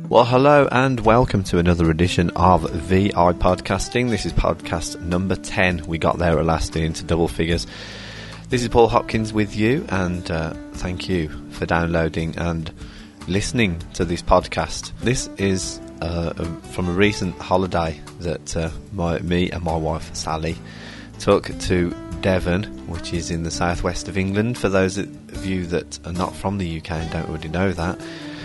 Well, hello and welcome to another edition of VI Podcasting. This is podcast number 10. We got there at last into double figures. This is Paul Hopkins with you, and thank you for downloading and listening to this podcast. This is from a recent holiday that me and my wife Sally took to Devon, which is in the southwest of England. For those of you that are not from the UK and don't already know that,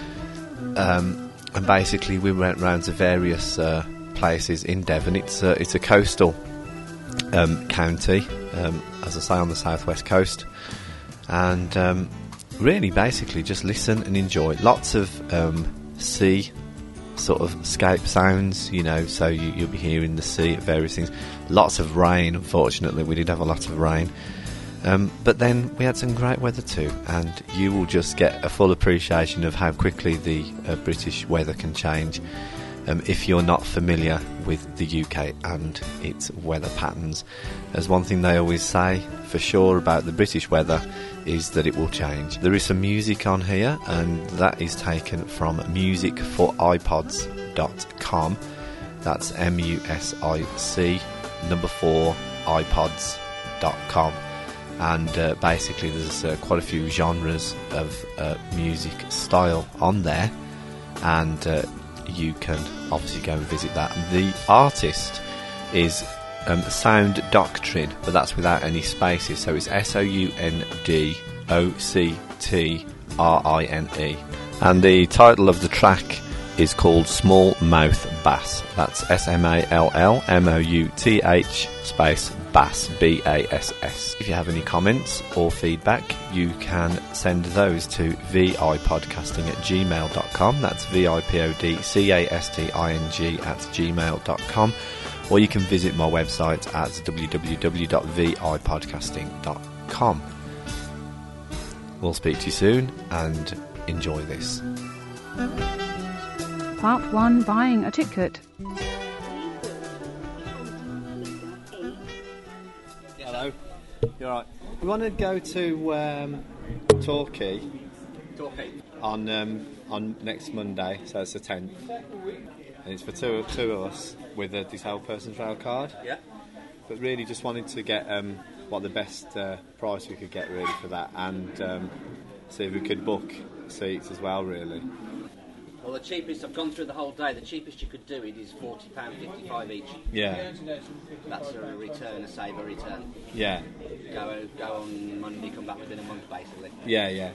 and basically we went round to various places in Devon. It's a coastal county, as I say, on the southwest coast, and really basically just listen and enjoy. Lots of sea sort of scape sounds, you know, so you'll be hearing the sea at various things. Lots of rain, unfortunately. We did have a lot of rain. But then we had some great weather too, and you will just get a full appreciation of how quickly the British weather can change if you're not familiar with the UK and its weather patterns. As one thing they always say for sure about the British weather is that it will change. There is some music on here, and that is taken from musicforipods.com. That's MUSIC 4 iPods.com. And basically there's quite a few genres of music style on there, and you can obviously go and visit that. The artist is Sound Doctrine, but that's without any spaces, so it's SOUNDOCTRINE, and the title of the track is called Small Mouth Bass. That's SMALLMOUTH space Bass, BASS. If you have any comments or feedback, you can send those to vipodcasting@gmail.com. That's VIPODCASTING@gmail.com. Or you can visit my website at www.vipodcasting.com. We'll speak to you soon, and enjoy this. Part 1, Buying a Ticket. Hello. You're right. We want to go to Torquay on next Monday, so it's the 10th. And it's for two of us with a disabled person's rail card. Yeah. But really just wanted to get what the best price we could get really for that, and see if we could book seats as well, really. Well, the cheapest, I've gone through the whole day, the cheapest you could do it is £40.55 each. Yeah. That's a return, a saver return. Yeah. Go on Monday, come back within a month, basically. Yeah.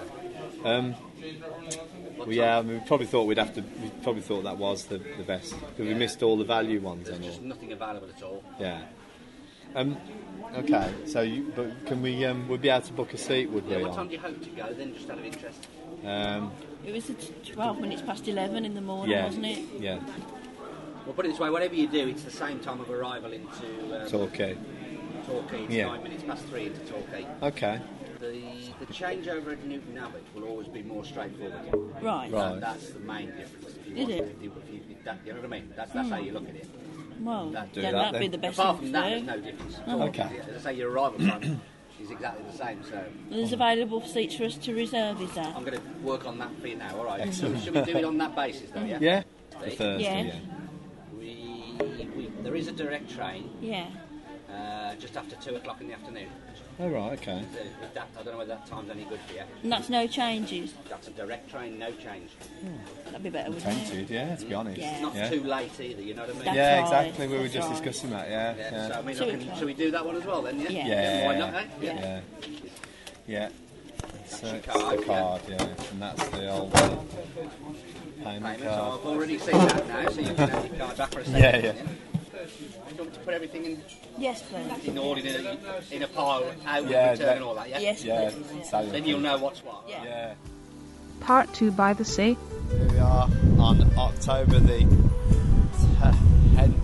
Well, yeah, I mean, we probably thought that was the best, because we missed all the value ones. There's just nothing available at all. Yeah. Okay, so but can we, we'd be able to book a seat, would we? Yeah, what time do you hope to go then, just out of interest? It was at 12 minutes past 11 in the morning, wasn't it? Yeah. Well, put it this way, whatever you do, it's the same time of arrival into Torquay. It's 9 minutes past 3 into Torquay. Okay. The changeover at Newton Abbot will always be more straightforward. Right. That's the main difference. Is it? You know what I mean? That's how you look at it. Well, then that'd be the best Apart thing from that, to there's do. no difference. Okay. As I say, your arrival time is exactly the same, so... There's available seats for us to reserve, is that? I'm going to work on that for you now, alright? Should we do it on that basis, though, yeah? Yeah. The Thursday, Yeah. There is a direct train. Yeah. Just after 2 o'clock in the afternoon. Oh, right, okay. With that, I don't know whether that time's any good for you. And that's no changes? That's a direct train, no change. That'd be better, wouldn't it? Tempted, yeah, to be honest. Yeah. It's not too late either, you know what I mean? That's Yeah, right, exactly. We were that's just right. discussing that, yeah. So, I mean, 2 o'clock. shall we do that one as well then, yeah? Yeah. Why not, eh? Yeah. That's So your it's card, the card, yeah. And that's the old payment So card. I've already seen that now, so you can have your card back for a second. Yeah. Do you want me to put everything Yes, please. in order in a pile, out with Yeah, return and all that, yeah? Yes, Yeah, please. Sally. Then you'll know what's what. Yeah. Yeah. Part 2, By the Sea. Here we are on October the 10th,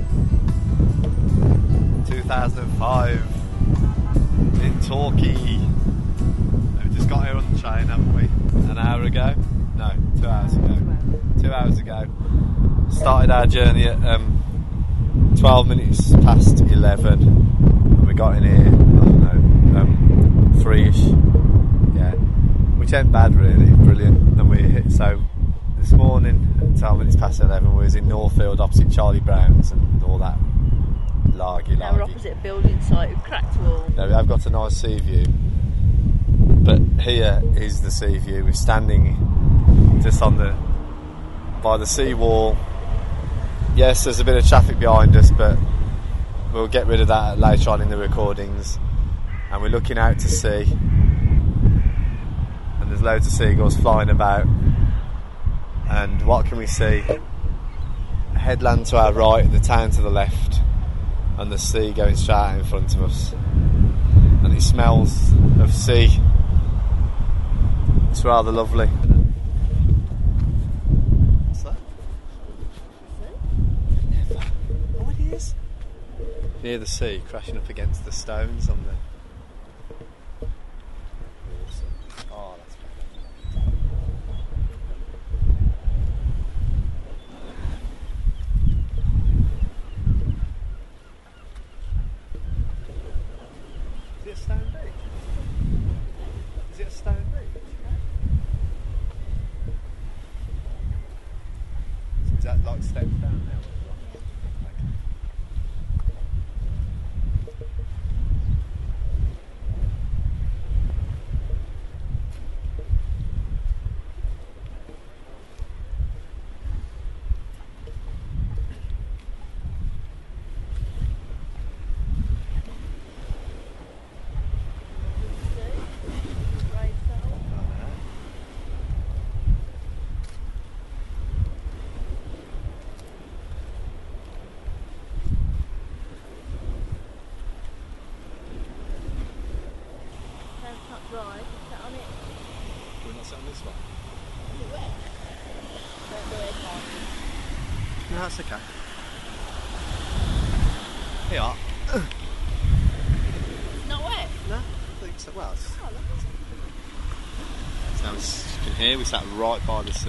2005, in Torquay. We've just got here on the train, haven't we? An hour ago? No, 2 hours ago. 2 hours ago. Started our journey at 12 minutes past 11. And we got in here, I don't know, 3ish. Yeah. Which ain't bad really, brilliant. And we hit, so there's morning, 12 minutes past 11, we was in Northfield opposite Charlie Brown's and all that largy. Now we're opposite a building site with cracked wall. Now, we have got a nice sea view, but here is the sea view. We're standing just by the sea wall. Yes, there's a bit of traffic behind us, but we'll get rid of that later on in the recordings. And we're looking out to sea, and there's loads of seagulls flying about. And what can we see? A headland to our right and the town to the left, and the sea going straight out in front of us. And it smells of sea. It's rather lovely. What's that? Oh, it is. Near the sea, crashing up against the stones on there. Awesome. Oh, that's fantastic. Is it a stone beach? Is it a stone beach? Is that like steps down now? No, that's okay. Here. Not wet? No, I think so. Well, so as you can hear, we sat right by the sea.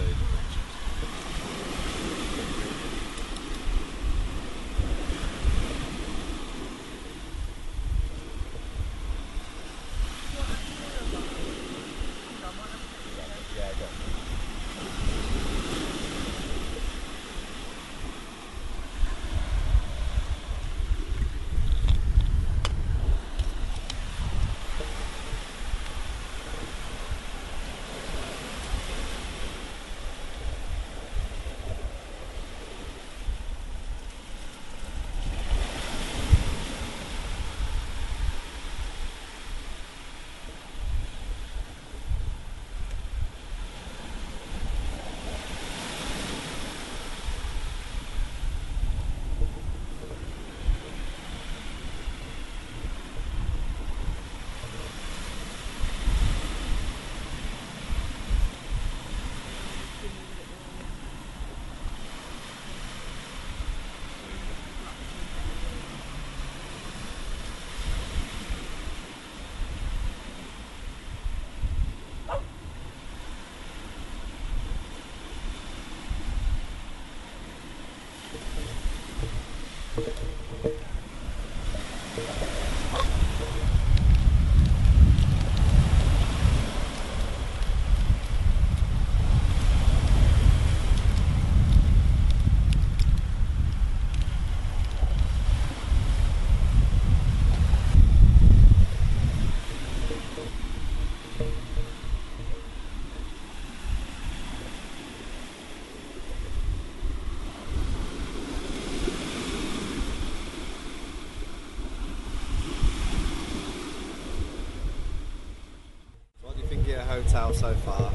Hotel so far?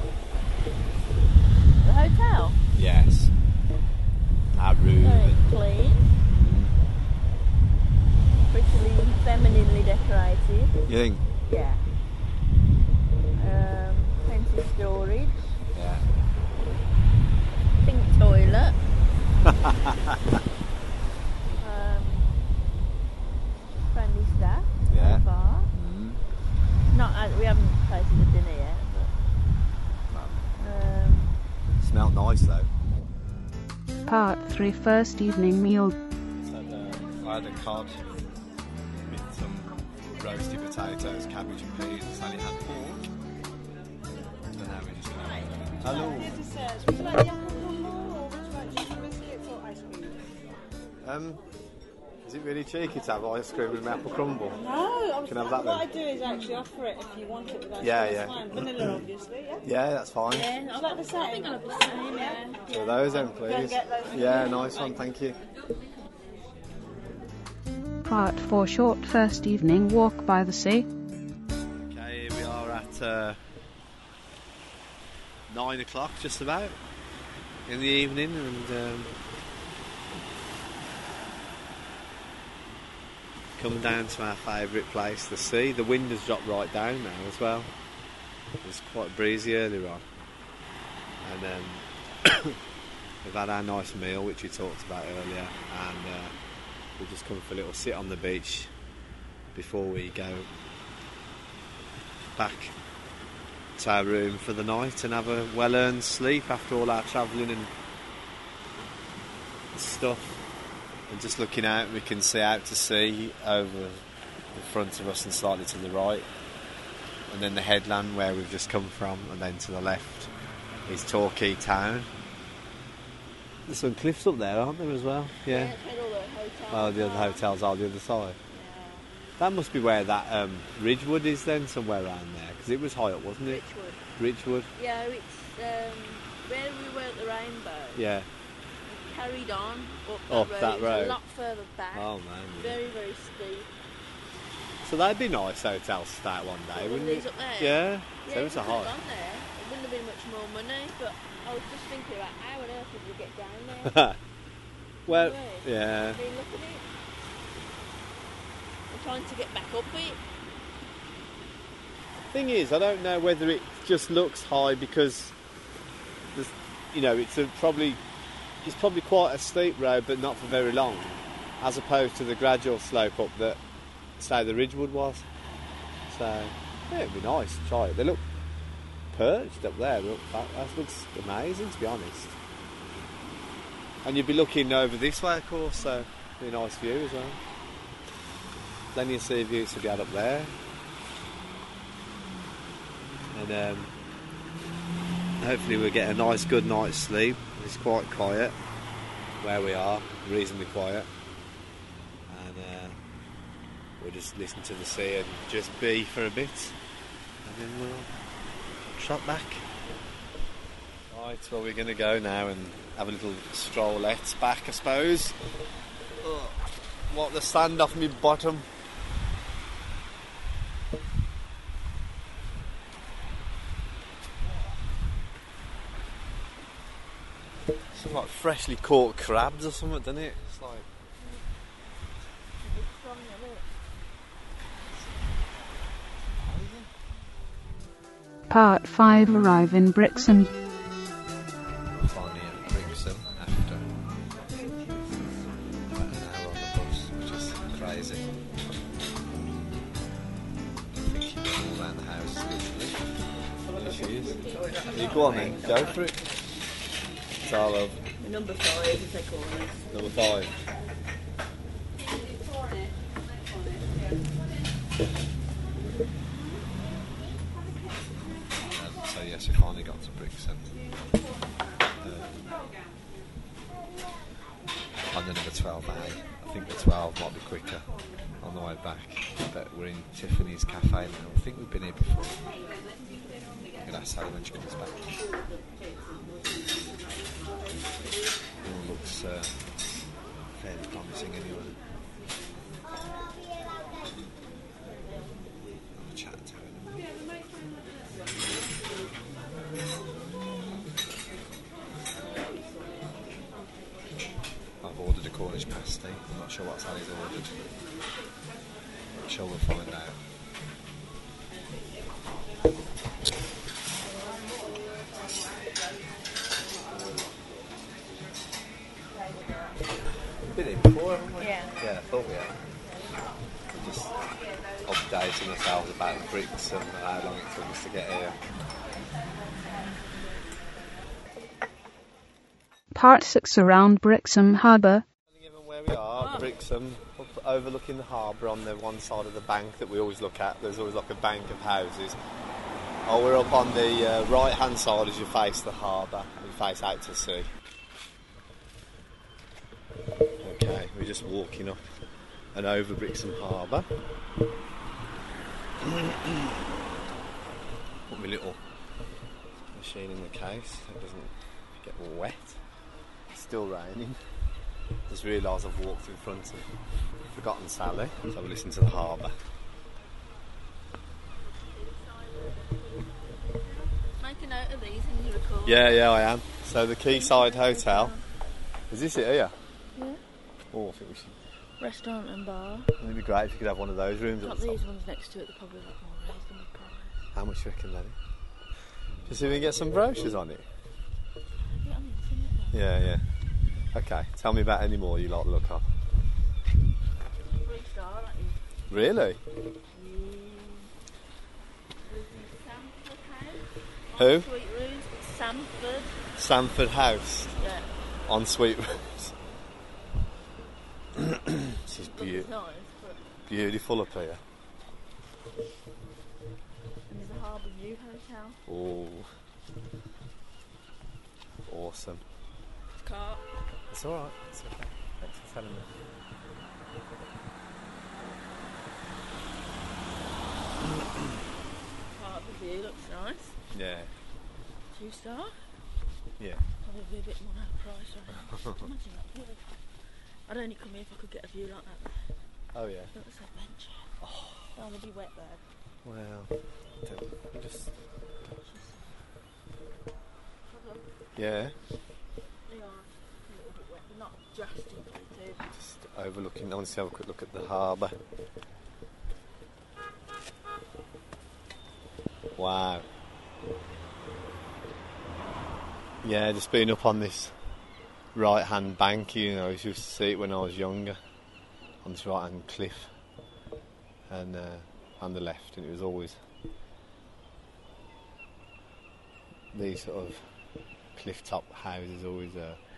The hotel? Yes. Our room. Very clean. Prettily, femininely decorated. You think? Yeah. Plenty of storage. Yeah. Pink toilet. Friendly staff. Yeah. So far. We haven't tasted the dinner yet. Smelled nice though. Part 3 First evening meal. I had a cod with some roasted potatoes, cabbage and peas, and it had pork. So now we're just going to have a... Hello. Is it really cheeky to have ice cream with apple crumble? No, Can I have that what then? I do is actually offer it if you want it with ice Yeah, cream. yeah. It's fine. Vanilla, obviously, yeah? Yeah, that's fine. Yeah, Would you like the same? I think I'll have the same, yeah. So those then, Go and please. get those. Yeah, nice one, thank you. Part 4 short first evening walk by the sea. Okay, here we are at 9 o'clock, just about, in the evening, and come down to our favourite place, the sea. The wind has dropped right down now as well. It was quite breezy earlier on, and we've had our nice meal, which we talked about earlier, and we'll just come for a little sit on the beach before we go back to our room for the night and have a well-earned sleep after all our travelling and stuff. And just looking out, we can see out to sea over the front of us and slightly to the right, and then the headland where we've just come from, and then to the left is Torquay town. There's some cliffs up there, aren't there, as well? Yeah. It's where all the hotels Oh, the other are. hotels are the other side. Yeah. That must be where that Ridgewood is then, somewhere around there, because it was high up, wasn't it? Richwood. Ridgewood. Yeah, it's where we were at the Rainbow. Yeah. Carried on Up up that that road. road. It's a lot further back. Oh man. Yeah. Very, very steep. So that'd be nice hotels to start one day, One of wouldn't these it? up there. Yeah. Yeah, So it's a we could've high. gone there. It wouldn't have been much more money, but I was just thinking about how on earth would we get down there? Well, Anyway, yeah. I mean, look at it. I'm trying to get back up it. Thing is, I don't know whether it just looks high because there's, it's probably quite a steep road, but not for very long, as opposed to the gradual slope up that, say, the Ridgewood was. So, yeah, it'd be nice to try it. They look perched up there. That looks amazing, to be honest. And you'd be looking over this way, of course, so it'd be a nice view as well. Plenty of sea views to be had up there. And hopefully we'll get a nice good night's sleep. It's quite quiet where we are, reasonably quiet, and we'll just listen to the sea and just be for a bit, and then we'll trot back. Right, well, we're going to go now and have a little strollette back, I suppose. What the sand off my bottom. Some like freshly caught crabs or something, doesn't it? It's like Part 5 arrive in Brixham. finally at Brixham after about an hour on the bus, which is crazy. I think she went all around the house literally. There she is. You go on then, go for it. It's our love. Number 5, as they call us. Number 5. So yes, we finally got to Brixham. On the number 12A. I think the 12 might be quicker on the way back. But we're in Tiffany's Cafe now. I think we've been here before. I'm going to ask Sally when she comes back. All looks fairly promising anyway. I'll chat to her in a minute. I've ordered a Cornish pasty. I'm not sure what Sally's ordered. I'm sure we'll find out. Been here before, haven't we? Yeah. Yeah, I thought we had. We're just updating ourselves about the bricks and how long it took us to get here. Part 6 around Brixham Harbour. Given where we are, Brixham, up overlooking the harbour on the one side of the bank that we always look at. There's always like a bank of houses. Oh, we're up on the right hand side as you face the harbour and face out to sea. Okay, just walking up and over Brixham Harbour. Put my little machine in the case so it doesn't get wet. It's still raining. Just realised I've walked in front of Forgotten Sally, so I've listened to the harbour. Make a note of these and you record. Yeah, I am. So the Quayside Hotel. Is this it here? Yeah. Oh, I think we should. Restaurant and bar. It'd be great if you could have one of those rooms Got at the top. these ones next to it, they're probably a lot more reasonable price. How much do you reckon, Lenny? Just see if we can get some brochures on it. Yeah, I mean, it's in it Yeah. Okay, tell me about any more you like the look of. there. 3-star, aren't you? Really? Sanford House. Who? Sweet Rooms. Sanford. Sanford House Yeah. on Sweet Rooms. This is It's nice, but beautiful up here. and there's a Harbour View Hotel. Oh, awesome. Car. It's all right. It's okay. Thanks for telling me. Harbour View looks nice. Yeah. 2-star. Yeah. Probably a bit more out of price, right? Imagine that view. I'd only come here if I could get a view like that. Oh yeah. That's adventure. Oh, it'll be wet there. Well, just yeah. They are a little bit wet, but not drastically too. Just overlooking. I want to have a quick look at the harbour. Wow. Yeah, just being up on this right-hand bank, you know, I used to see it when I was younger, on this right-hand cliff, and on the left, and it was always these sort of cliff-top houses, always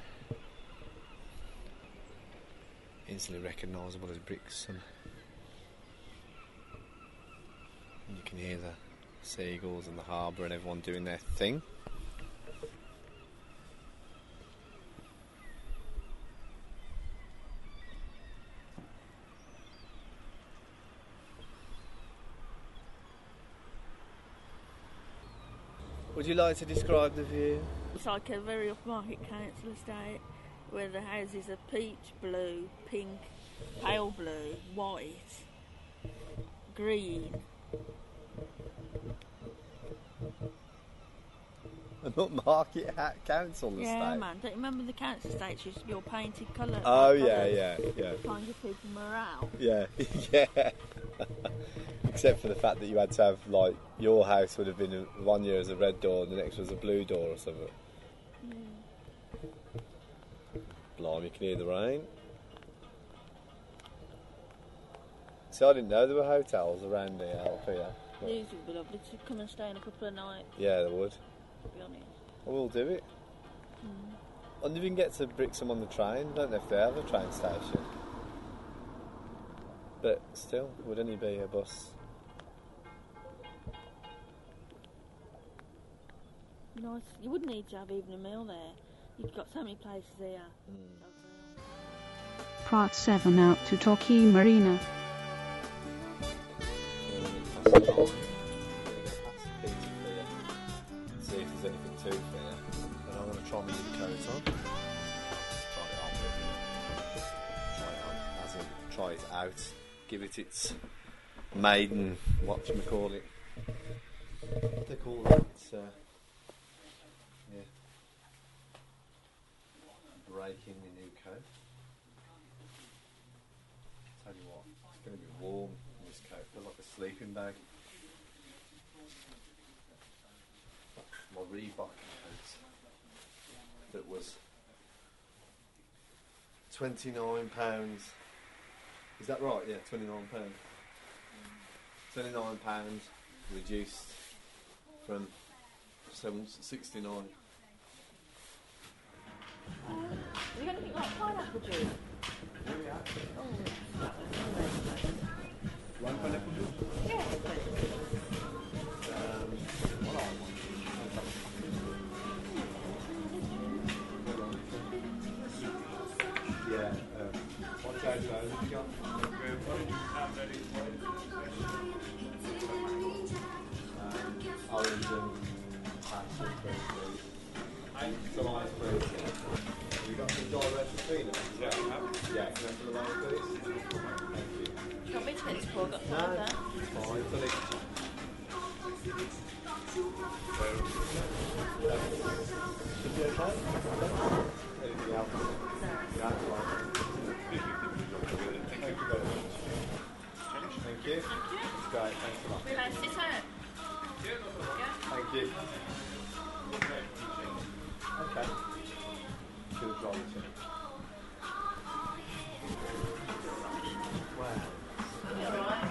instantly recognisable as Brixham. And you can hear the seagulls and the harbour and everyone doing their thing. Would you like to describe the view? It's like a very upmarket council estate where the houses are peach blue, pink, pale blue, white, green. An upmarket council estate? Yeah, man. Don't you remember the council estates used to be all painted colour? Oh, colours? yeah. Kind of people morale. Yeah, yeah. Except for the fact that you had to have, like, your house would have been one year as a red door and the next was a blue door or something. Blimey, you can hear the rain. See, I didn't know there were hotels around here, up here. But These would be lovely to come and stay in a couple of nights, yeah, they would. to be honest. I will do it. And you can get to Brixham on the train. I don't know if they have a train station. But still, it would only be a bus. Nice. You wouldn't need to have even a meal there. You've got so many places here. Part 7 out to Torquay Marina. See if there's anything to fear. And I'm going to try my new coat on. Try it on with Try it on. As in, try it out. Give it its maiden, whatchamacallit. What do they call it? It's, yeah. Breaking the new coat. Tell you what, it's going to be warm in this coat. Feels like a sleeping bag. My Reebok coat that was £29. Is that right? Yeah, £29. £29 reduced from £69. You got anything like pineapple juice? One pineapple juice? Yeah. What are one? Yeah. You want me to get this call? Got five there. Thank you. It's great, thanks a lot. Realise sit out. Thank you. Okay. Good drive too. Wow.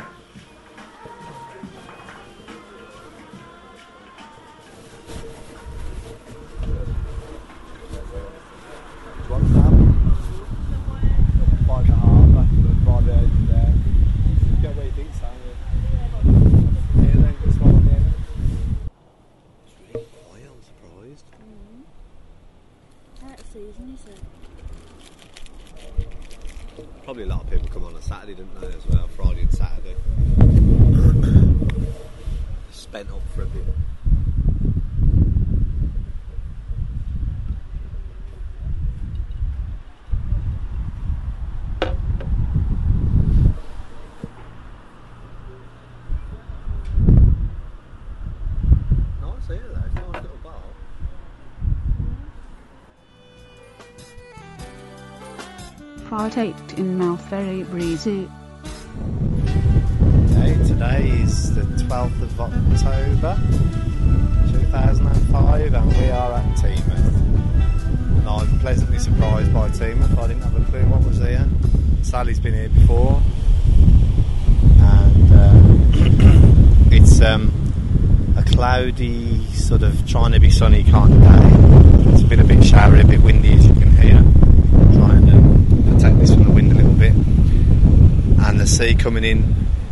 What's that? By the harbour, right there, there. Get where you think, Sam. Here then, this one on the end. It's really quiet, I'm surprised. Out of season, you said. Probably a lot of people come on Saturday, didn't they, as well? Friday and Saturday. Spent up for a bit. Nice here, though. Nice little bar. Part 8 in Mouth Very Breezy. Okay, today is the 12th of October 2005 and we are at Teemouth. And I'm pleasantly surprised by Teemouth. I didn't have a clue what was here. Sally's been here before and it's a cloudy, sort of trying to be sunny kind of day. It's been a bit showery, a bit windy as you can hear. Trying to protect this from the wind a little bit. And the sea coming in,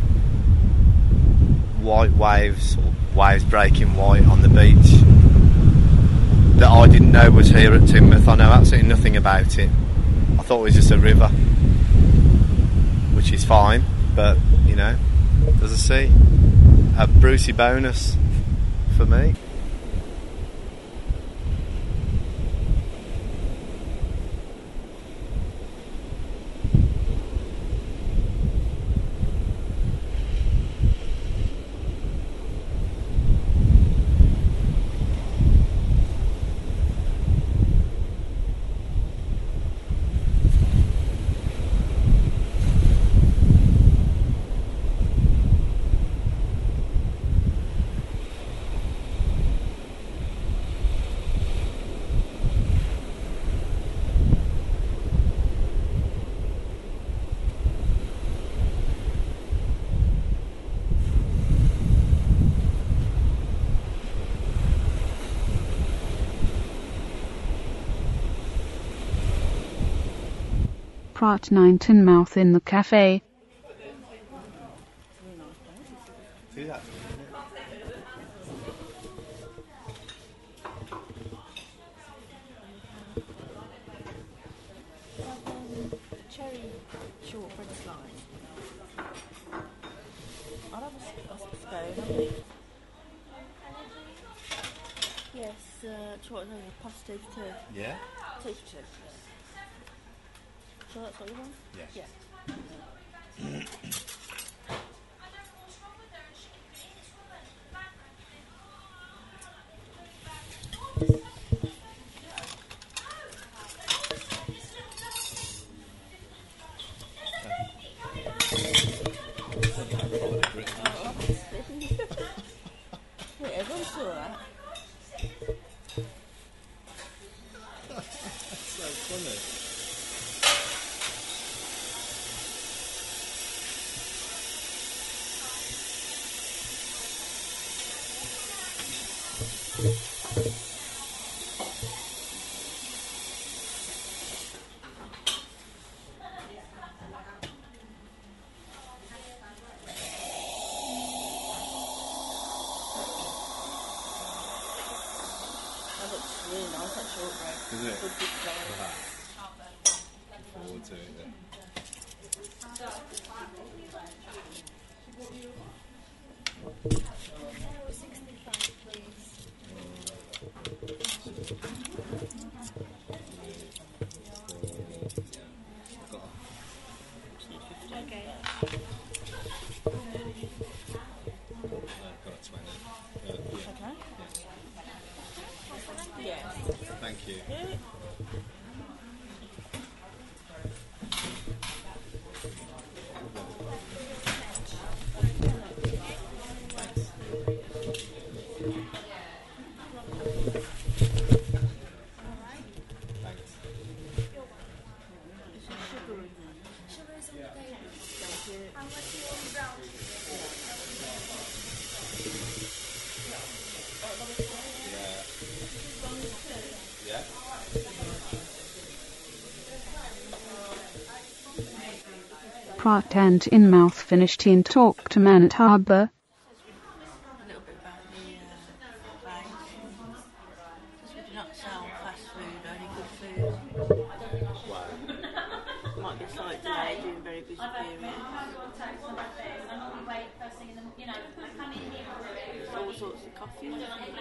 white waves, or waves breaking white on the beach that I didn't know was here at Teemouth. I know absolutely nothing about it. I thought it was just a river, which is fine, but you know, there's a sea. A Brucey bonus for me. Part 9 Tynmouth in the cafe. See that? Cherry shortbread slice. I'll have a scone. Yes, chocolate and pasta too. Yeah? Two. So that's what you want? Yes. Yeah. Wait, everyone saw that. That's so funny. That looks really nice, that shortbread. Isn't it? Good big slice. Forward to it then. Thank you. Pratt and Inmouth finished in talk to Man at Harbour. A little bit about the place. Because we do not sell fast food, only good food. Might be slight delay during very busy periods. All sorts of coffee.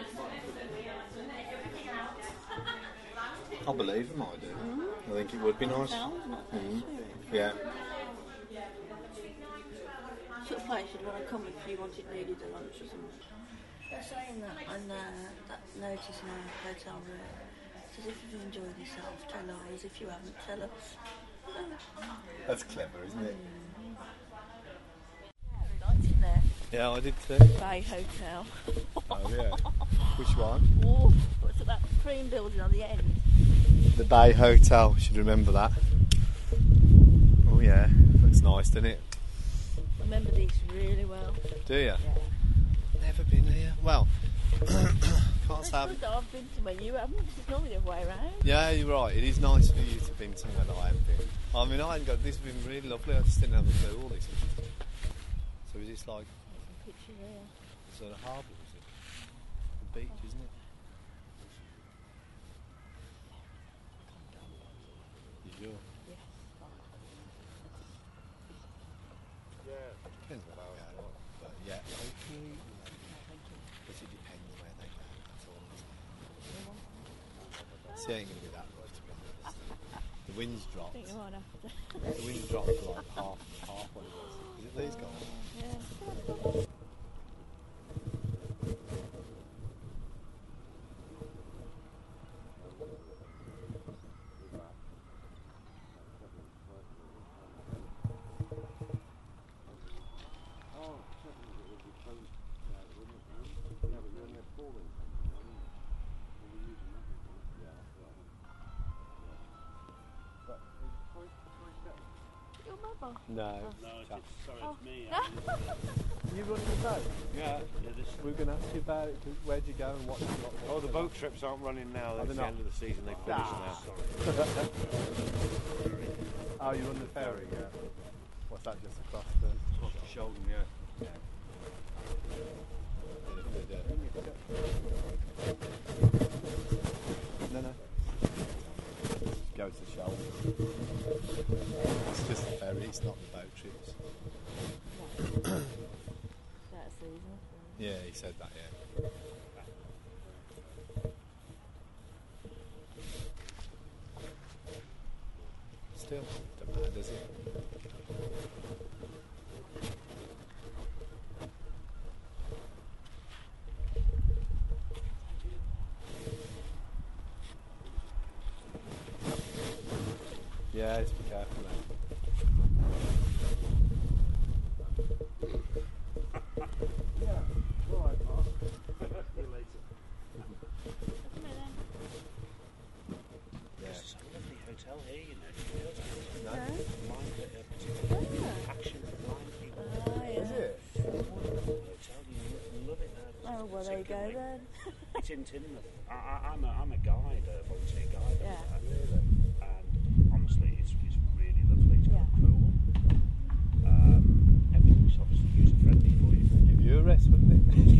I believe them, I do. I think it would be nice. Yeah. Sort of place you'd want to come if you wanted needed a lunch or something. They're saying that on that notice in our hotel room. It says if you've enjoyed yourself, tell us. If you haven't, tell us. That's clever, isn't it? Yeah, we liked it there. Yeah, I did too. Bay Hotel. Oh, yeah. Which one? Oh, what's that cream building on the end? The Bay Hotel. Should remember that. Oh, yeah. Looks nice, doesn't it? I remember these really well. Do you? Yeah. Never been here. Well, can't say. It's good that I've been to where you haven't, because it's normally the other way around. Yeah, you're right. It is nice for you to have been somewhere that I haven't been. I mean, I hadn't got. This has been really lovely. I just didn't have a clue all this. So is this like? Picture there. Is it a harbour? Is it? The beach, isn't it? You sure? Yes. Depends what they are, but yeah, hopefully. Because it depends where they go. That's all I'm saying. See, it ain't going to be that much to be honest. The wind's I dropped. think you might have to. The wind's dropped to like half what it was. Is it these guys? Yeah. Your mobile? No. Sorry, it's me. You running the boat? Yeah. We're going to ask you about it. Where'd you go and what? Oh, the boat trips aren't running now. That's the end of the season. They finished now. Oh, you run the ferry, yeah. What's that, just across the... Off the shoulder, yeah. No. Go to the shoulder. It's just the ferry, it's not the boat trips. That's season. Yeah, he said that, yeah. Still, don't matter, does it? Yeah, just be careful now. Yeah, alright, Mark. See you later. Yeah. It's a lovely hotel here, you know. No? Action blind people. Is it? Hotel, you love it there. Oh, well, there you go then. It's in Teignmouth. I'm a guide, a volunteer guide. Yeah. Really? And honestly, it's really lovely. It's got Yeah. a pool. Everything's obviously user friendly for you. Give you a rest, wouldn't it?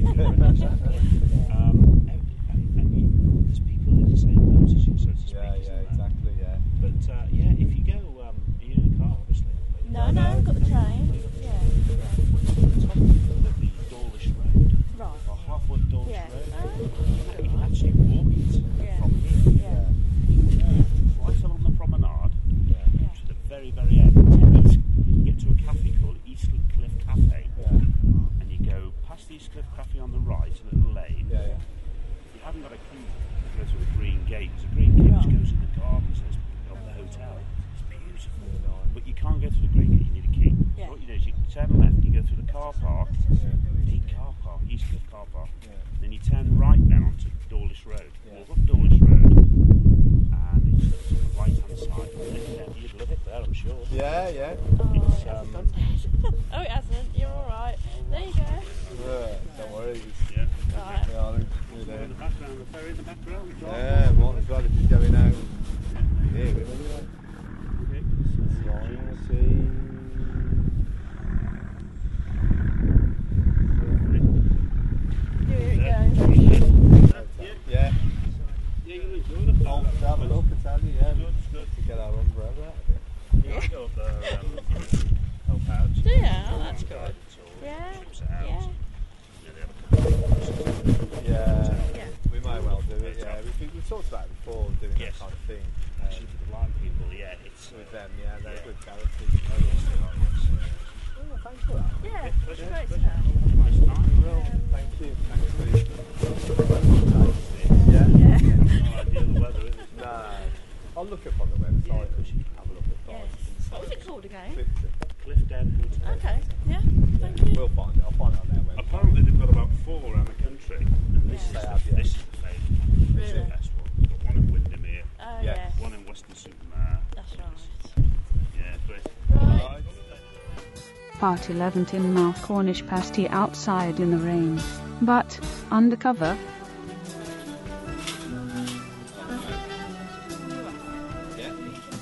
There's people in the same boat as you, so to speak. Yeah, isn't there? exactly, yeah. But yeah, if you go, you're in a car, obviously. But No, I've got the train. Yeah. Top of the Dawlish Road. Right. Or halfway Dawlish Yeah. Road. You can actually walk it Yeah. from here. Yeah. Right along the promenade Yeah. to the very, very end. You get to a cafe called Eastwood Cliff Cafe. And you go past the East Cliff Cafe on the right, a little lane. If you haven't got a key to go to the green gate, there's a green gate which goes in the gardens of the hotel. It's beautiful. But you can't go through the green gate, you need a key. Yeah. So what you do is you turn left, you go through the car park, big car park, East Cliff car park. Then you turn right down onto Dawlish Road. Walk up Dawlish Road, and it's to the right hand side. You'd love it there, I'm sure. Yeah. It's, Oh, it hasn't. You're all right. There you go. Don't worry. yeah. Right. In the background, the ferry in the background. Yeah, what as well if he's going out. Here, Okay. Here it goes. Yeah. Yeah, you enjoyed it. I'll have a look and tell you, yeah. Good. To get our umbrella out of it. Yeah, I go up there, help out. Do you? Oh, that's good. Yeah. Yeah. Yeah. Yeah. We might well do it, yeah. We've talked about it before, doing Yes. that kind of thing. Actually, for the blind people, yeah, it's With them, yeah, they're a good charity. Oh, Thanks for that. Yeah. pleasure, Great to pleasure. know. Nice time. Well, thank you. Thanks for the Yeah. No idea the weather, is it? No. I'll look up on the website and have a look at Yes. prices. What was it called again? Clifton. Clifton Hotel. Okay. Yeah. Thank you. We'll find it. I'll find it on their website. Apparently they've got about 4 around the country, and this, They is, have, the, yeah. this is the favourite. This is the Really? best one. We've got one in Windermere, Oh, Yeah. yeah. one in Weston-super-Mare. That's right. Yeah, great. Right. Part 11 Tynmouth Cornish pasty outside in the rain. But, undercover, Yeah.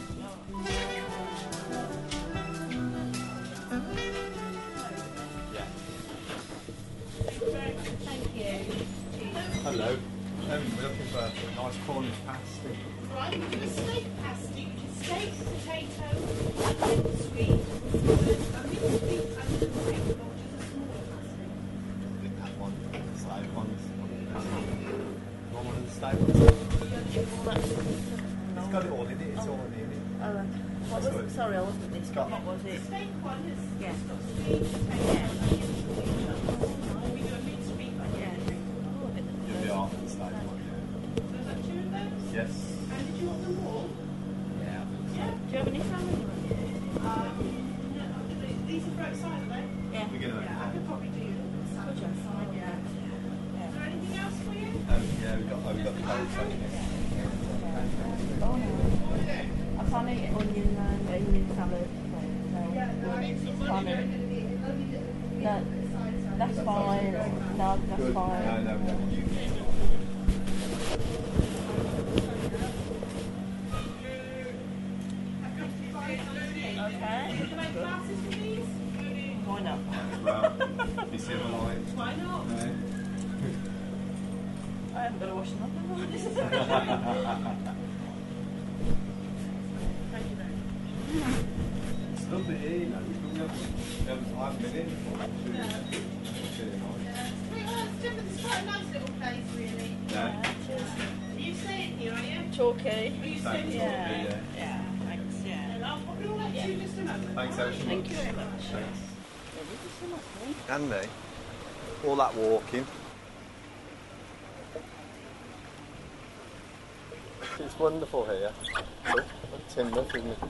Hello. We're looking for a nice Cornish pasty. Right, we're doing a steak pasty, which is steak, potato, and mint sweet. With a mint sweet and a potato, which is a smaller pasty. I think that one, the steak ones. One of the steak ones. It's got it all in it. It's all in it. What was it? Sorry, I wasn't this. got- What was The it? steak one has Yeah. it's got sweet, potato, and onion sweet. We do a mint sweet one. Yeah. Oh, a bit of You'll be after the steak one, yeah. So is that 2 of those? Yes. And did you want them all? Yeah. Yeah. Do you have any family? No, these are for outside, are they? Yeah. We're gonna. Yeah, I could probably do salad outside, yeah. Is there anything else for you? Yeah, we've got the potato. I can't eat onion and onion salad. No, that's fine. No, that's Good. fine. No. Okay. Can I make glasses for these? Why not? Well, you see the line? Why not? No. I haven't got to wash them up. Have I? It's lovely here, you know. I haven't been in before. It's really nice. It's quite a nice little place, really. Yeah. Are you staying here, are you? Chalky. Are you staying here? Yeah. Yeah. Thanks. Yeah. And I'll pop it all up to you just a moment. Thanks ever so much. Thank you very much. Thanks. Yeah, And me. All that walking. It's wonderful here. Tynmouth, isn't it?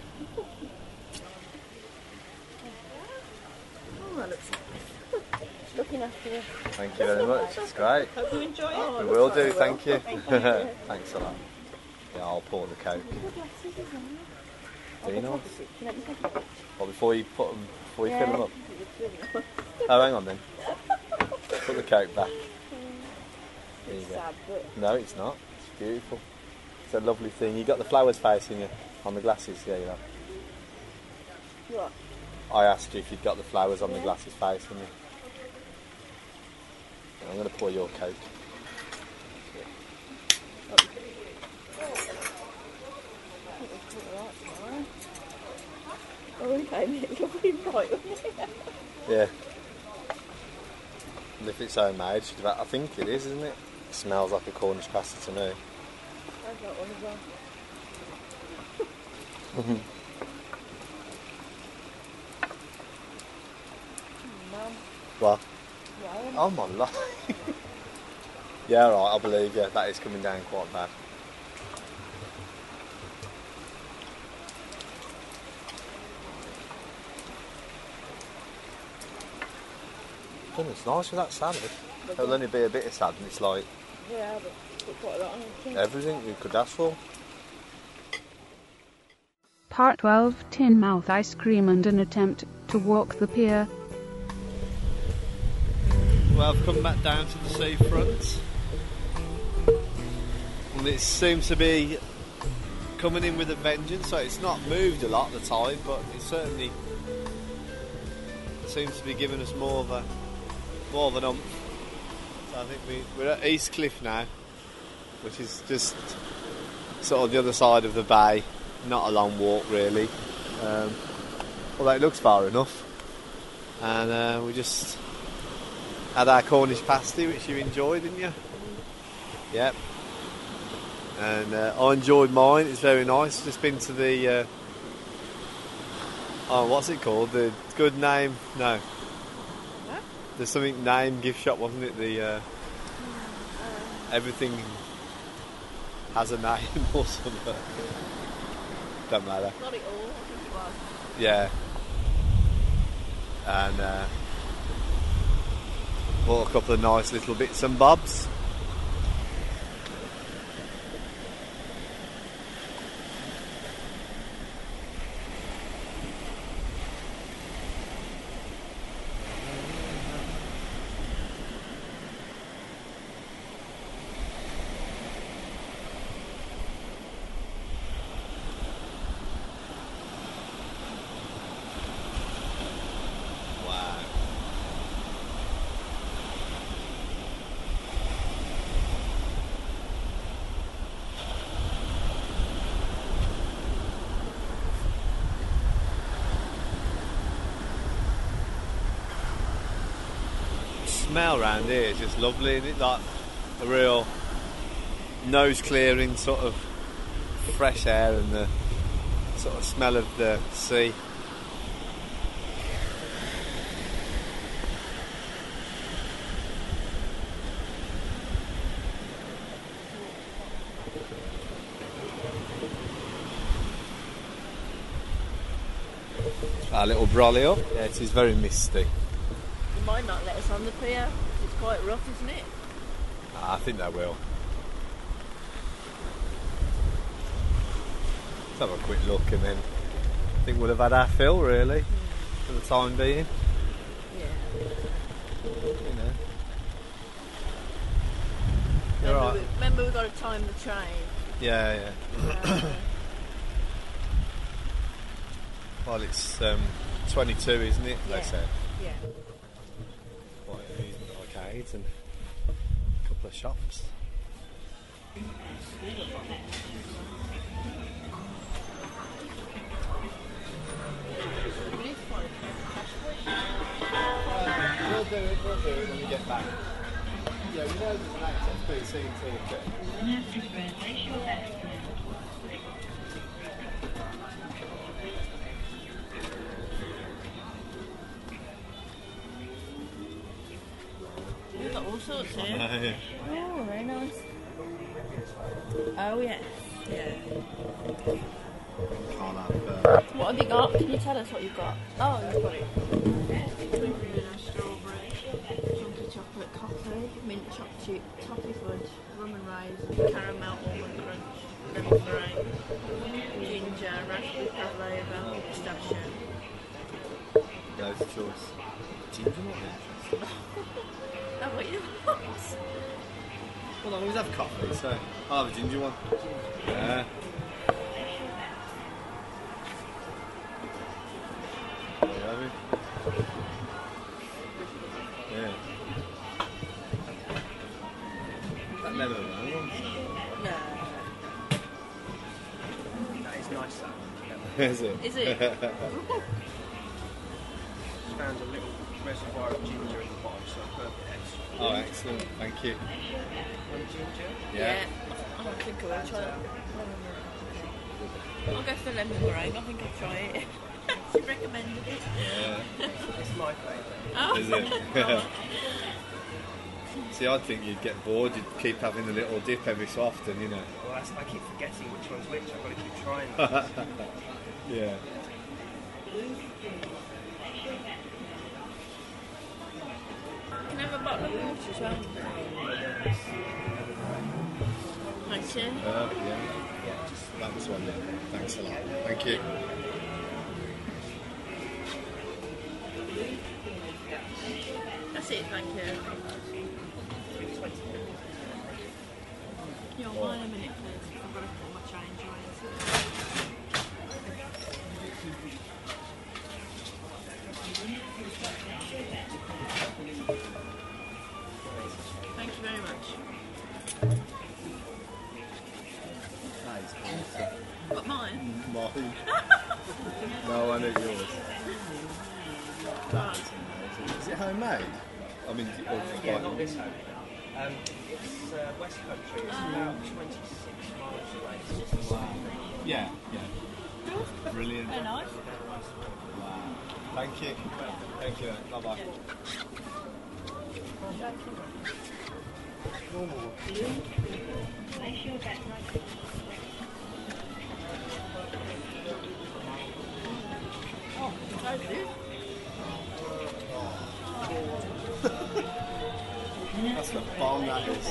oh, that looks nice. Looking after you. Thank you very much. It's great. Hope you enjoy it. We will do, thank you. Thanks a lot. Yeah, I'll pour the Coke. Do you know? Well, before you put them, before you fill them up. Oh, hang on then. Put the Coke back. There you go. Sad, but No, it's not. It's beautiful. It's a lovely thing. You got the flowers facing you on the glasses. Yeah, you have. what? I asked you if you'd got the flowers on the glasses facing you. I'm going to pour your Coke. Oh, okay, it looked right, wasn't it? Yeah. And if it's homemade, I think it is, isn't it? It smells like a Cornish pasty to me. I've got one as well. Mum. What? Ryan. Oh my life. Yeah, right, I believe you. That is coming down quite bad. Oh, it's nice with that salad. It'll only be a bit of salad and it's like Yeah, but put quite a lot on it. everything you could ask for. Part 12 Tinmouth Ice Cream and an attempt to walk the pier. Well, I've come back down to the seafront. And it seems to be coming in with a vengeance, so it's not moved a lot of the time, but it certainly seems to be giving us more of an umph. So I think we're at East Cliff now, which is just sort of the other side of the bay. Not a long walk really, although it looks far enough. And we just had our Cornish pasty, which you enjoyed, didn't you? Yep. And I enjoyed mine. It's very nice. Just been to the what's it called? The Good Name? No. What? There's something name gift shop, wasn't it? The everything has a name or something. Don't matter. Not at all, I think it was. Yeah. And bought a couple of nice little bits and bobs. Smell around here is just lovely, isn't it? Like a real nose clearing sort of fresh air and the sort of smell of the sea. Our little brolly up. Yeah, it is very misty. You might not let us on the pier. It's quite rough, isn't it? I think they will. Let's have a quick look and then I think we'll have had our fill really for the time being. Yeah. You know. You're right. Remember we've got to time the train. Yeah. Well, it's 22, isn't it? They said. Yeah. Quite amusement arcades and a couple of shops. We'll do it when we get back. Yeah, we know there's an access to C and T. We've got all sorts here. Yeah. Oh, very nice. Oh, yes. Yeah. Can't have. What have you got? Can you tell us what you've got? Oh, you've got it. Strawberry, chunky chocolate coffee, mint chocolate, toffee fudge, rum and raisin, caramel almond crunch, lemon meringue, ginger, raspberry pavlova, pistachio. Loads of choice. Ginger one. That's what you want. Well, I always have coffee, so I'll have a ginger one. Yeah. There you have it. Yeah. That never wrong. No. That is nice, that. Is it? Is it? Found a little reservoir of ginger in the bottom, so perfect extra. Oh, excellent. Thank you. Want ginger? Yeah. I think I will try that. I'll go for the lemon meringue. I think I'll try it. She recommended it. Yeah. It's my favourite. Oh. Is it? See, I'd think you'd get bored. You'd keep having the little dip every so often, you know. Well, I keep forgetting which one's which. I've got to keep trying. Yeah. Can I have a bottle of water as well? Thanks, yeah. Yeah. That was one, yeah. Thanks a lot. Thank you. That's it, thank you. Yeah, mine a minute, please. I've got to put my change away. Thank you very much. What, mine? Mine. No, I know yours. That is amazing. Is it homemade? I mean, Yeah, not this home. It's West Country. It's about 26 miles away. Wow. Yeah, yeah. Brilliant. Very nice. Wow. Thank you. Thank you. Bye-bye. Oh, totally. That's the bomb that is.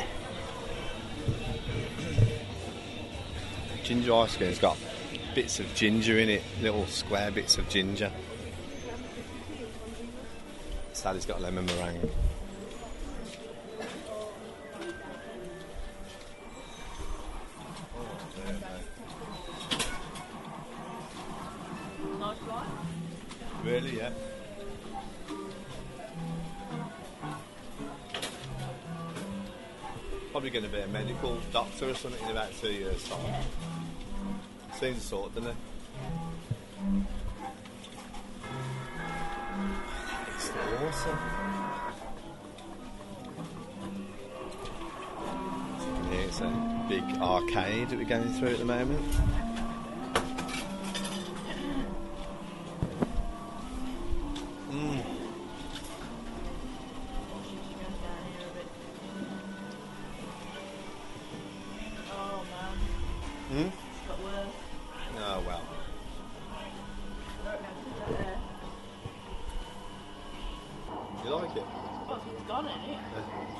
Ginger ice cream's got bits of ginger in it, little square bits of ginger. Sally's got lemon meringue. Nice one. Really, yeah. Probably going to be a medical doctor or something in about 2 years' time. Seems sort, doesn't it? It's awesome. Yeah, it's a big arcade that we're going through at the moment. Oh well. You like it? Oh, it's gone, isn't it?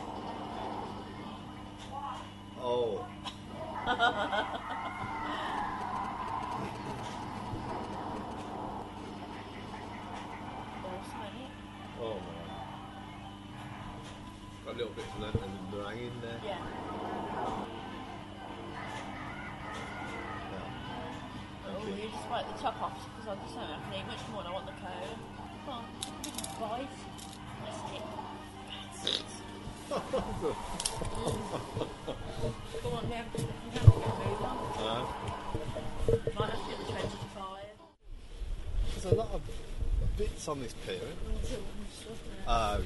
Oh. Oh my. Got a little bit of lemon meringue in there. Yeah. Oh, you just bite the top off because I just don't have to eat much more and I want the cone. Come on, just bite. That's it. Come on, now. You have to move on. Might have to get the 25. There's a lot of bits on this pier. Oh, yeah.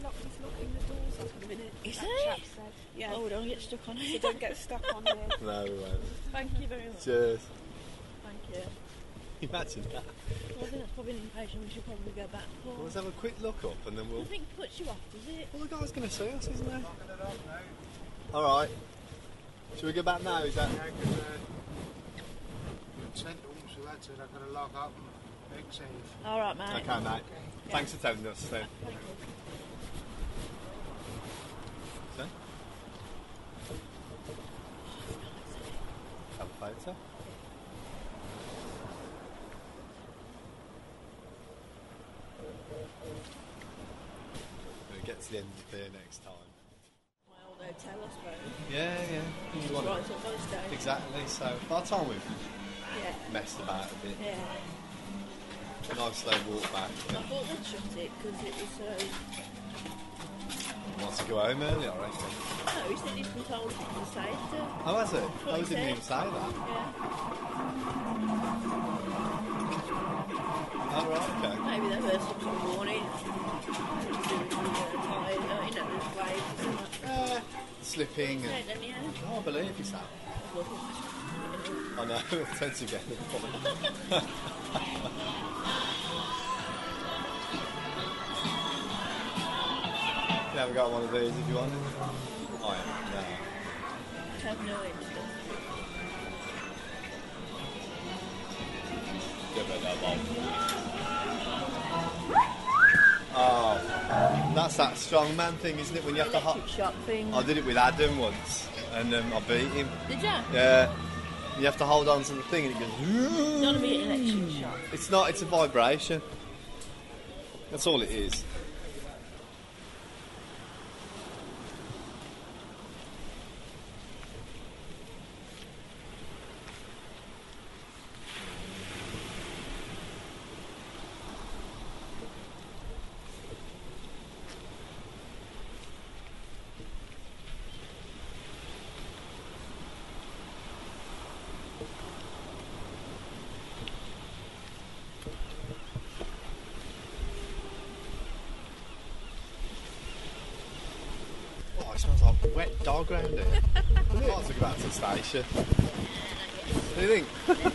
Is it? Yeah. Oh, don't get stuck on it. So don't get stuck on it. No, we won't. Thank you very much. Cheers. Thank you. Imagine that. Well, I think that's probably an indication we should probably go back. Well, let's have a quick look up and then we'll... I think it puts you off, does it? Well, the guy's going to see us, isn't he? Alright. Should we go back now? Is that... All right, mate. Okay, mate. Thanks for telling us then. Thank you. So? Have a photo? We'll get to the end of the pier next time. My old hotel, I suppose. Yeah. Just You want right up by the stage. Exactly, so by the time we've Yeah. messed about a bit, Yeah. nice slow walk back. I thought they'd shut it because it was so... Wants to go home early, I reckon. No, he said he's been told he can stay to... Oh, has it? what I he didn't even said. say that. Yeah. Oh, right, okay. Maybe the first up some morning. Tired, there's waves and that. Slipping. Right, And, then, yeah. oh, I believe you, Sam. I know, I tend to get the point. You haven't got one of these if you want it? I am, no. I have no interest. Oh, that's that strongman thing, isn't it? When you have to Electric shock thing. I did it with Adam once, and I beat him. Did you? Yeah. You have to hold on to the thing, and it goes. It's not a bit electric shock. It's not. It's a vibration. That's all it is. Oh, it smells like wet dog round here. I might as well go back to the station. What do you think?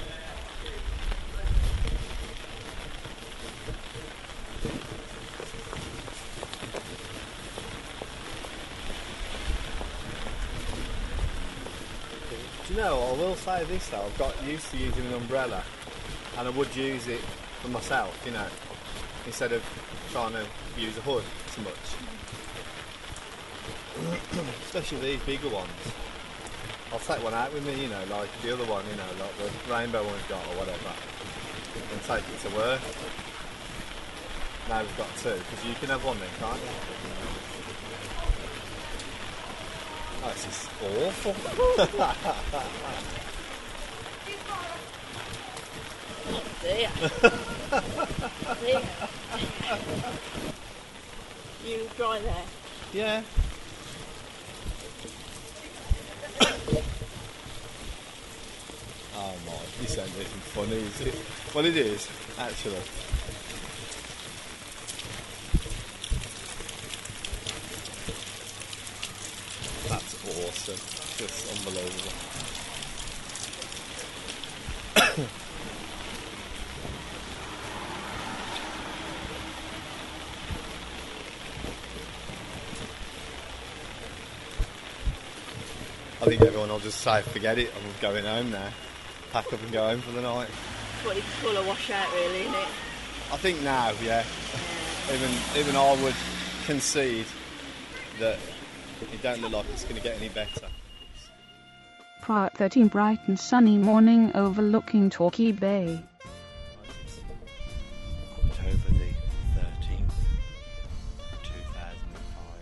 Do you know, I will say this though, I've got used to using an umbrella, and I would use it for myself, you know, instead of trying to use a hood so much. Especially these bigger ones. I'll take one out with me, you know, like the other one, you know, like the rainbow one's got or whatever, and take it to work. Now we've got two, because you can have one then, can't you? Oh, this is awful. You dry there? Yeah. Oh my, this ain't even funny, is it? Well, it is, actually. That's awesome. Just unbelievable. I think everyone will just say, forget it, I'm going home now. Pack up and go home for the night. That's what you call a washout, really, isn't it? I think now, yeah. Even I would concede that it don't look like it's going to get any better. Part 13 bright and sunny morning overlooking Torquay Bay. October the 13th, 2005,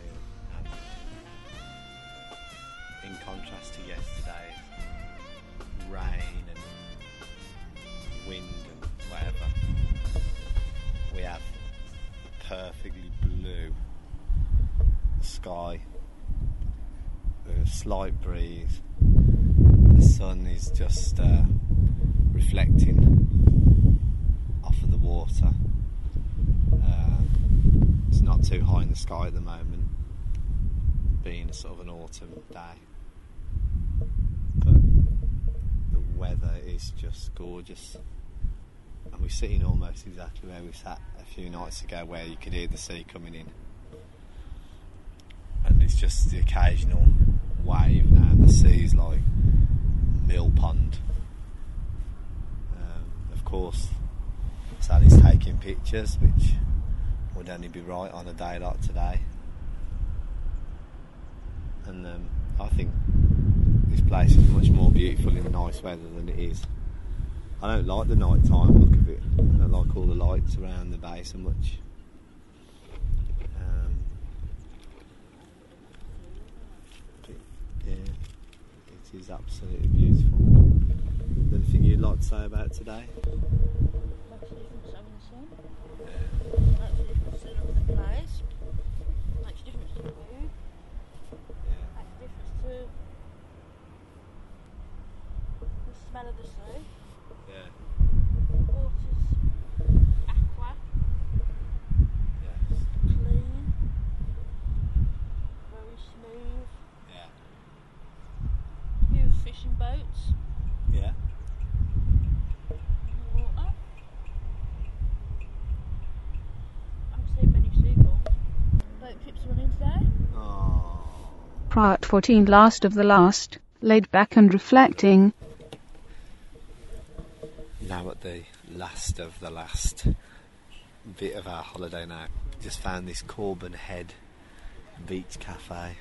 and in contrast to yesterday, rain and wind and whatever, we have perfectly blue sky with a slight breeze. The sun is just reflecting off of the water. It's not too high in the sky at the moment, being a sort of an autumn day, but the weather is just gorgeous, and we're sitting almost exactly where we sat a few nights ago, where you could hear the sea coming in, and it's just the occasional wave now, and the sea's like mill pond. Of course, Sally's taking pictures, which would only be right on a day like today. And I think this place is much more beautiful in the nice weather than it is. I don't like the night time look of it. I don't like all the lights around the bay so much. Yeah, it is absolutely beautiful. Anything you'd like to say about today? Makes a difference having the sun. Makes a difference to the place. Makes a difference to the view. Makes a difference to the smell of the sea. Yeah. The water's Pip's running today. Part 14, last of the last, laid back and reflecting. Now at the last of the last bit of our holiday now. Just found this Corbin Head beach cafe.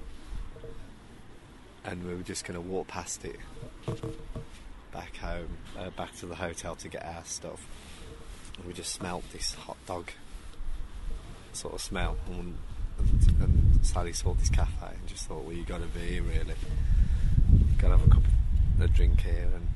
And we were just going to walk past it back home, back to the hotel to get our stuff. And we just smelt this hot dog sort of smell, and Sally saw this cafe and just thought, well, you got to be here really. You've got to have a drink here, and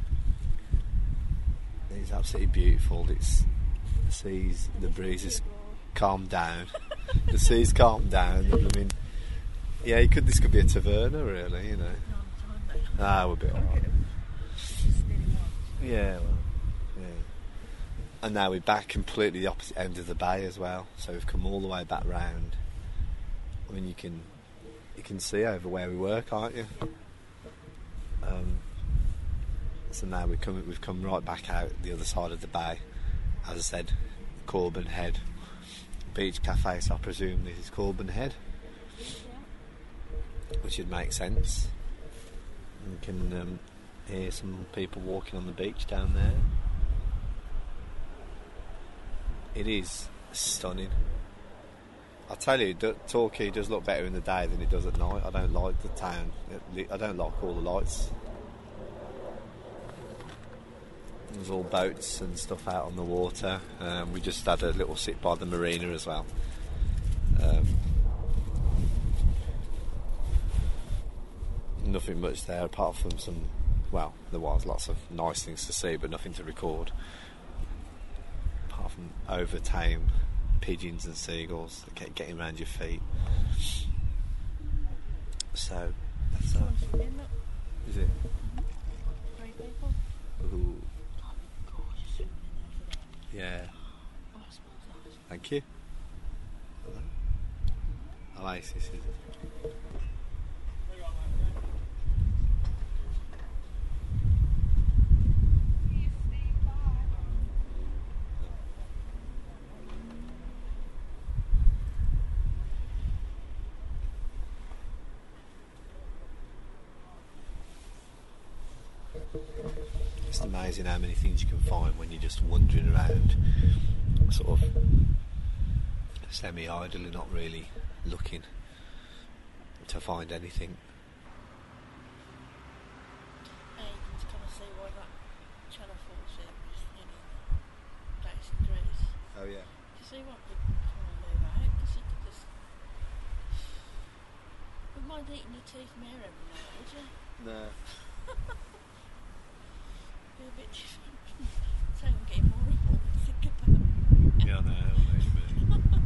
it's absolutely beautiful. It's the seas, the breeze has calmed down. The sea's calmed down. I mean, yeah, this could be a taverna, really, you know. We'll be alright. Yeah, well, yeah. And now we're back completely the opposite end of the bay as well. So we've come all the way back round. I mean, you can see over where we were, can't you? So now we've come right back out the other side of the bay. As I said, Corbin Head Beach Cafe. So I presume this is Corbin Head. Which would make sense. You can hear some people walking on the beach down there. It is stunning. I tell you, Torquay does look better in the day than it does at night. I don't like the town. I don't like all the lights. There's all boats and stuff out on the water. We just had a little sit by the marina as well. Nothing much there apart from there was lots of nice things to see, but nothing to record apart from over-tame pigeons and seagulls that kept getting around your feet. So that's that. Is it? 3 people. Ooh. Yeah. Thank you. Oasis, is it? It's amazing how many things you can find when you're just wandering around, sort of semi-idly, not really looking to find anything. And you can kind of see why that Channel 4 series, Days in Greece. Oh yeah. You see what people kind of move out, because you could just... You mind eating your teeth mirror every night, would you? No. Be a bit different. So I'm getting more people to think about. Yeah, I know what you mean.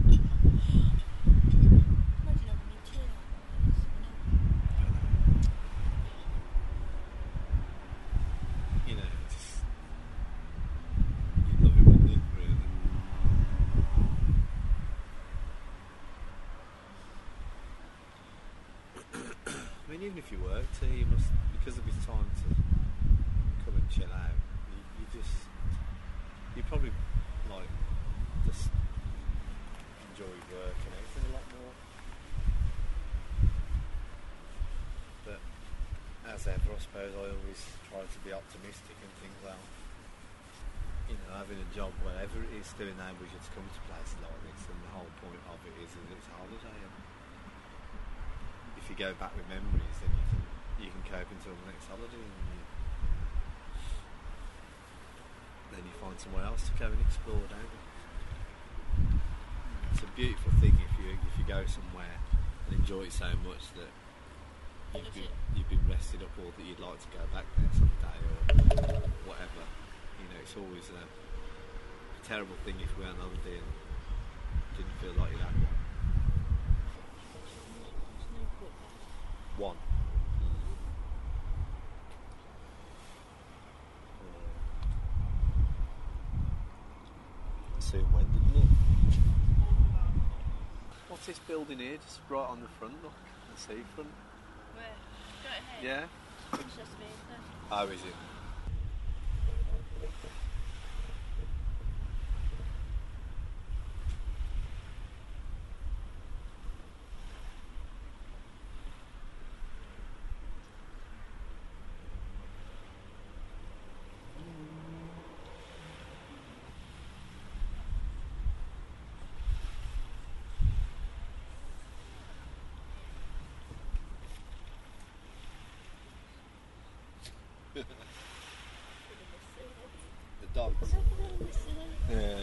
Imagine having your tea out like this, You know, just you'd love it, wouldn't you, really? I mean, even if you worked here, you must, because of his time to come and chill out, you probably like just enjoy work and everything a lot more. But as ever, I suppose I always try to be optimistic and think, well, you know, having a job, whatever it is, still enables you to come to places like this, and the whole point of it is that it's a holiday. And if you go back with memories, then you can cope until the next holiday, and then you find somewhere else to go and explore, don't you? It's a beautiful thing if you go somewhere and enjoy it so much that you've been rested up, or that you'd like to go back there someday or whatever. You know, it's always a terrible thing if we went on holiday and didn't feel like you had one. Soon went, didn't it? What's this building here? Just right on the front, look, the seafront. Where? Go ahead. Yeah. It's just me. Oh, is it? The dogs. Yeah.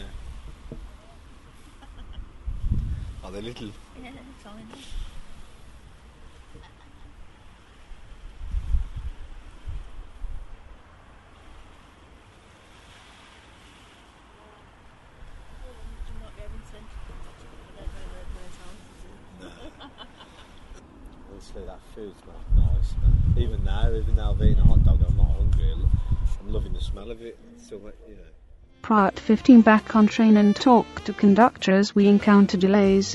Are they little? Yeah, tiny. Honestly, that food smells nice. Man. Even now, I've eaten a hot dog, I'm not hungry. I'm loving the smell of it. It's still, you know. Prior at 15 back on train and talk to conductor as we encounter delays.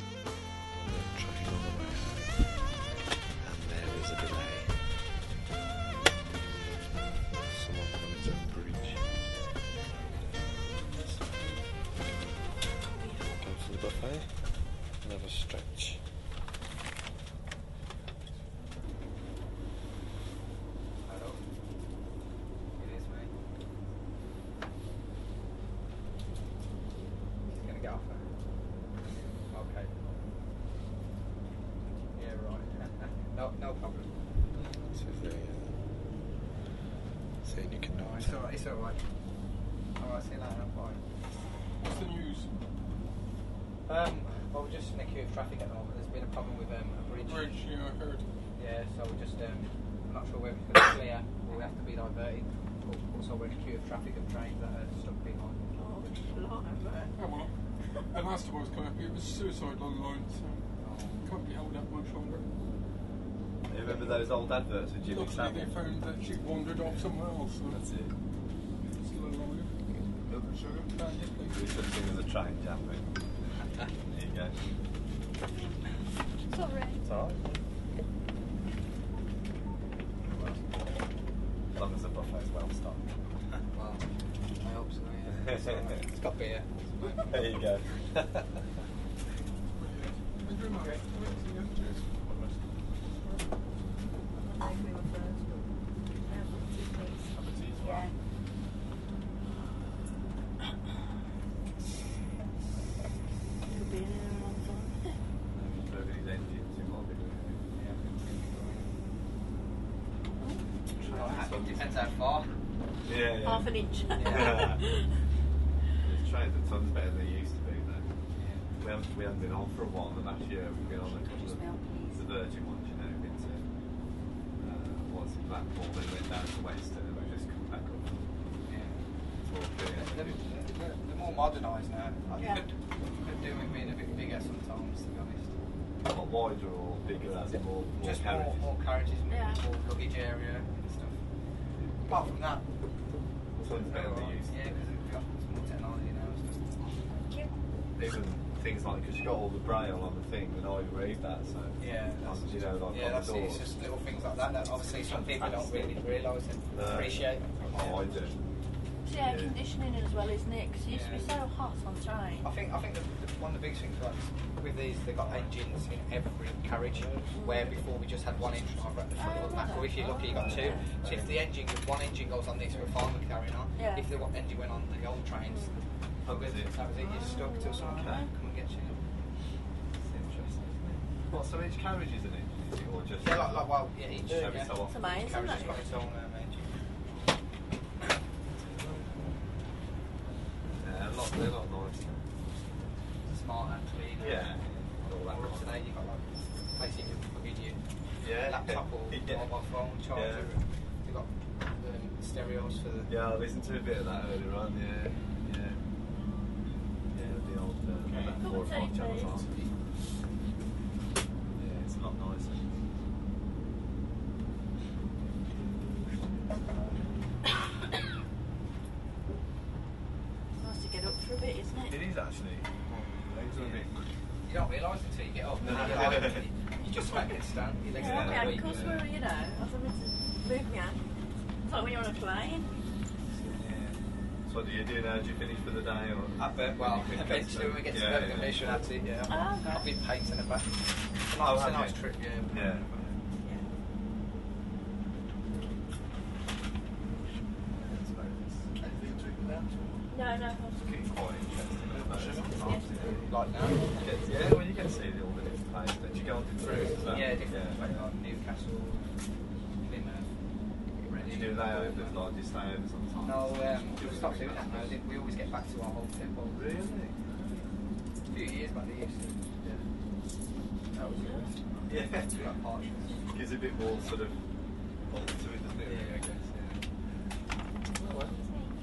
No problem. This is the senior conductor. It's alright, it's alright. Alright, see you later, bye. What's the news? Well, we're just in a queue of traffic at the moment. There's been a problem with a bridge. Yeah, I heard. Yeah, so we're just, I'm not sure whether it's going to clear or we have to be diverted. Also, we're in a queue of traffic of trains that are stuck behind. Oh, well. And last time I was coming up, it was suicide online, so can't be held up much longer. You remember those old adverts with Jimmy Luckily Savile? they found that she wandered off somewhere else, so That's it. still alive. Milk and sugar. Yes, We please. should sing of the train, can't we? There you go. Sorry. It's alright. As long as the buffet's well stocked. Well, I hope so, yeah. It's alright. It's got beer. There you go. Thank you very much. Cheers. Yeah. Could be in there a long time. Look at his engines, it might be It depends how far. yeah. Half an inch. Yeah. These trains are tons better than they used to be though. We haven't been on for a while. The last year we've been on a couple of the Virgin ones, you know, been to what's it, Blackpool, then went down to Western and we've just come back up. They're more modernised now. I Yeah. could do with being a bit bigger sometimes, to be honest. Not wider or bigger, as in more Just carriages. more carriages, Yeah. more luggage area and stuff. Apart from that, Tons better than they used to yeah, because we've got some more technology now and stuff. Even things like, because you got all the braille on the thing and I read that, so Yeah, you know, like yeah, on that's the it. doors. It's just little things like that that obviously some people don't really realise and appreciate. Oh, I do. It's the air conditioning as well, isn't it? Because it used to be so hot on train. I think one of the biggest things with these, they've got engines in every carriage, where before we just had one engine driver at the front of the back, or if you're lucky you got two. So if one engine goes on this, we're fine with carrying on. Yeah. If the engine went on the old trains, that was it. You're stuck till someone come and get you. It's interesting, isn't it? What, so each carriage is an engine, is it? Or just... Yeah, well, yeah, each Every so yeah. often. It's amazing, Carriage has isn't got it? its own engine. Yeah, they're a lot nicer. Smarter, cleaner. Yeah. All that. Whereas today you've got like basically you plug in your laptop or mobile phone charger. You've got stereos for the. Yeah, I listened to a bit of that earlier on. Yeah. The old about 4 or 5 channels on. Yeah, it's a lot nicer. Nice to get up for a bit, isn't it? It is actually. Legs are a bit. You don't realise until you get up. You just make it stand. Your legs Yeah, are my like ankles were, you know, I was having to move my ankles. It's like when you're on a plane. So what do you do now? Do you finish for the day or? Well, eventually when we get to Bergen-Belsen, that's it. Yeah. Oh, okay. I've been pacing about. It's a have nice you? trip. Yeah. Yeah. No. It's quite interesting. Like now. Yeah, when you get to see all the different places, don't you go on to cruise as well? Yeah, different. Like Newcastle, Plymouth, You do layovers, like just layovers on time? No, we stopped doing that now. We always get back to our whole tempo. Really? A few years back they used to. Yeah. That was good. Yeah. That partial. Gives a bit more sort of bulk to it, doesn't it? Yeah, I guess, yeah. Oh, well.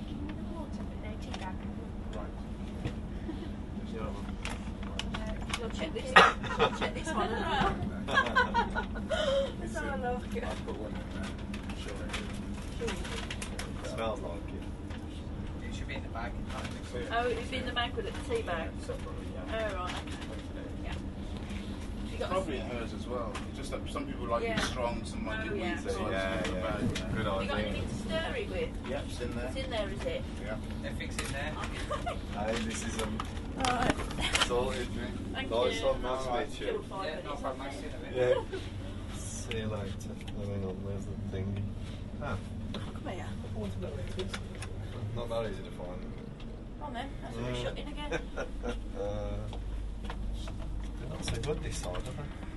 Right. Yeah, well. You'll check this. You'll check this one as well. Let's have a look. I'll put one in there. Sure. It smells like it. It should be in the bag. Oh, it'd be in the bag with it, the tea bag. Oh, right. Yeah. You got Probably hers as well. Just that some people like it strong, some like it weak. Yeah. Good You got idea. anything to stir it with? Yep, it's in there. It's in there, is it? Yeah. Everything's in there. Hey, this is Alright. sorted. Thank Nice you. one, nice to meet you. Yeah, no problem. Nice seeing you. Yeah. See you later. Hang on, where's the thing? Ah. Come here. Not that easy to find. Come on then. That's we're shutting again. They're not so good this side, are they?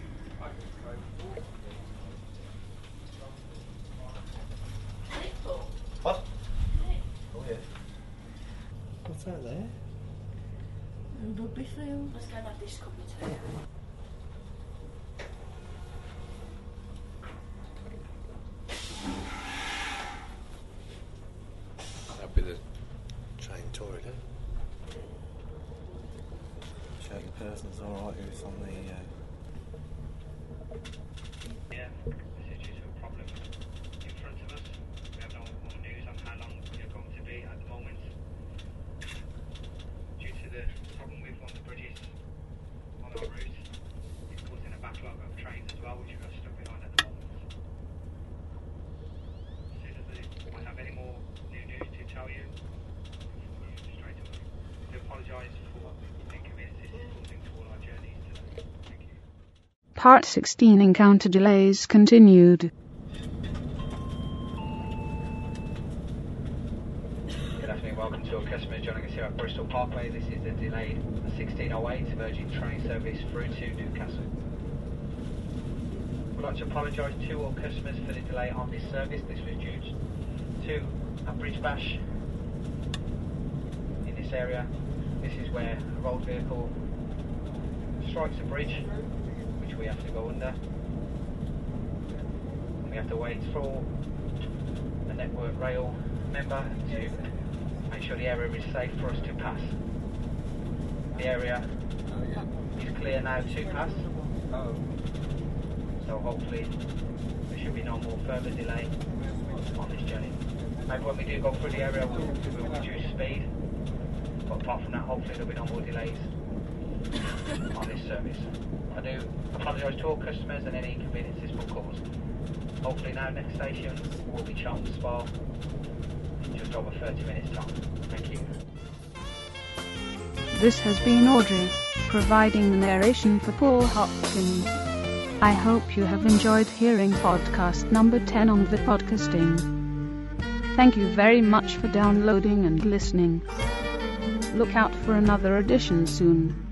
What? Oh yeah. What's that there? Rugby field. Let's go and have this cup of tea. That'd be the train toilet. Check the person's alright who's on the. Yeah, this is due to a problem in front of us. We have no more news on how long we're going to be at the moment. Due to the problem with one of the bridges on our route, it's causing a backlog of trains as well, which we are stuck behind at the moment. As soon as we have any more new news to tell you, we'll inform you straight away. We apologise for the inconveniences causing to all our journeys today. Thank you. Part 16 Encounter delays continued. Good afternoon, welcome to all customers joining us here at Bristol Parkway. This is the delayed 1608 Virgin train service through to Newcastle. We'd like to apologise to all customers for the delay on this service. This was due to a bridge bash in this area. This is where a road vehicle strikes a bridge, which we have to go under. And we have to wait for a Network Rail member to make sure the area is safe for us to pass. The area is clear now to pass. So hopefully there should be no more further delay on this journey. Maybe when we do go through the area we'll reduce speed. But apart from that, hopefully there'll be no more delays on this service. I do apologise to all customers and any inconveniences will cause. Hopefully now next station will be Chelmsford Spa in just over 30 minutes time. Thank you. This has been Audrey, providing the narration for Paul Hopkins. I hope you have enjoyed hearing podcast number 10 on the podcasting. Thank you very much for downloading and listening. Look out for another edition soon.